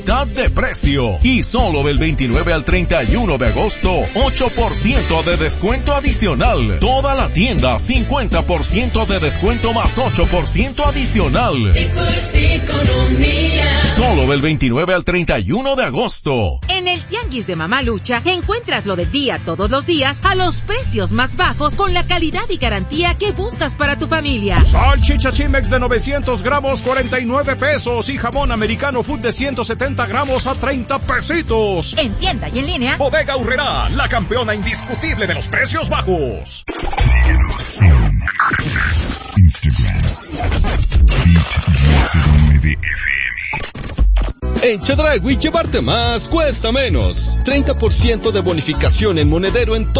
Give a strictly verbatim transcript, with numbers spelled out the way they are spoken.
de precio y solo del veintinueve al treinta y uno de agosto ocho por ciento de descuento adicional. Toda la tienda cincuenta por ciento de descuento más ocho por ciento adicional. Solo del veintinueve al treinta y uno de agosto. En el Tianguis de Mamalucha encuentras lo del día todos los días a los precios más bajos con la calidad y garantía que buscas para tu familia. Salchicha Chimex de novecientos gramos, cuarenta y nueve pesos, y jamón americano food de ciento setenta gramos a treinta pesitos. En tienda y en línea. Bodega Aurrerá, la campeona indiscutible de los precios bajos. Síguenos en Instagram, Beat nueve F M. En Chedraui llevarte más cuesta menos. treinta por ciento de bonificación en monedero en todo